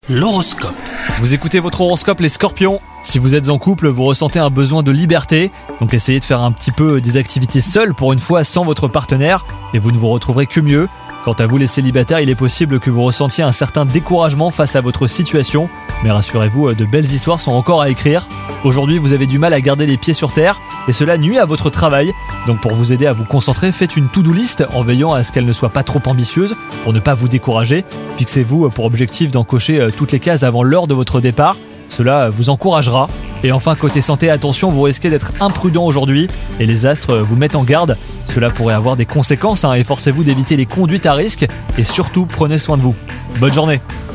L'horoscope. Vous écoutez votre horoscope les Scorpions. Si vous êtes en couple, vous ressentez un besoin de liberté, donc essayez de faire un petit peu des activités seules pour une fois sans votre partenaire et vous ne vous retrouverez que mieux. Quant à vous les célibataires, il est possible que vous ressentiez un certain découragement face à votre situation, mais rassurez-vous, de belles histoires sont encore à écrire. Aujourd'hui, vous avez du mal à garder les pieds sur terre et cela nuit à votre travail. Donc pour vous aider à vous concentrer, faites une to-do list en veillant à ce qu'elle ne soit pas trop ambitieuse pour ne pas vous décourager. Fixez-vous pour objectif d'en cocher toutes les cases avant l'heure de votre départ. Cela vous encouragera. Et enfin, côté santé, attention, vous risquez d'être imprudent aujourd'hui et les astres vous mettent en garde. Cela pourrait avoir des conséquences, Efforcez-vous d'éviter les conduites à risque et surtout, prenez soin de vous. Bonne journée.